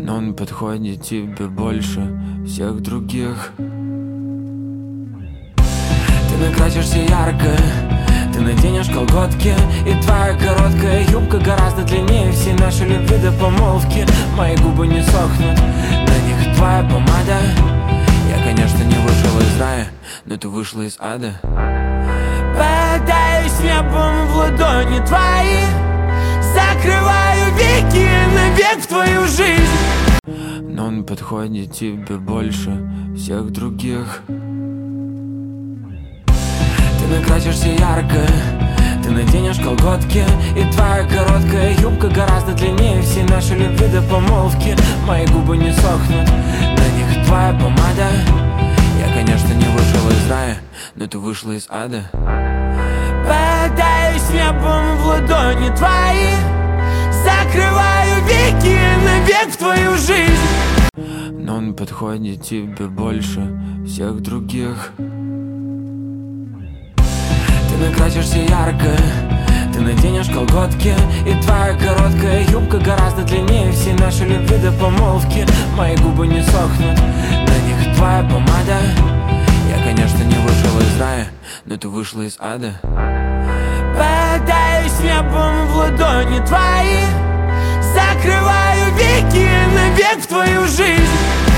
но он подходит тебе больше всех других. Ты накрасишься ярко, ты наденешь колготки, и твоя короткая юбка гораздо длиннее всей нашей любви до помолвки. Мои губы не сохнут, на них твоя помада. Я, конечно, не вышел из рая, но ты вышла из ада. Бодаюсь небом в ладони твои, закрываю веки навек в твою жизнь, но он подходит тебе больше всех других. Ты накрасишься ярко, ты наденешь колготки, и твоя короткая юбка гораздо длиннее всей нашей любви до помолвки. Мои губы не сохнут, на них твоя помада. Я, конечно, не вышел из рая, но ты вышла из ада. Бодаюсь небом в ладони твои, закрываю веки навек в твою жизнь, но он подходит тебе больше всех других. Ты накрасишься ярко, ты наденешь колготки, и твоя короткая юбка гораздо длиннее всей нашей любви до помолвки. Мои губы не сохнут, на них твоя помада. Я, конечно, не вышел из рая, но ты вышла из ада. Бодаюсь небом в ладони твои, закрываю веки навек в твою жизнь,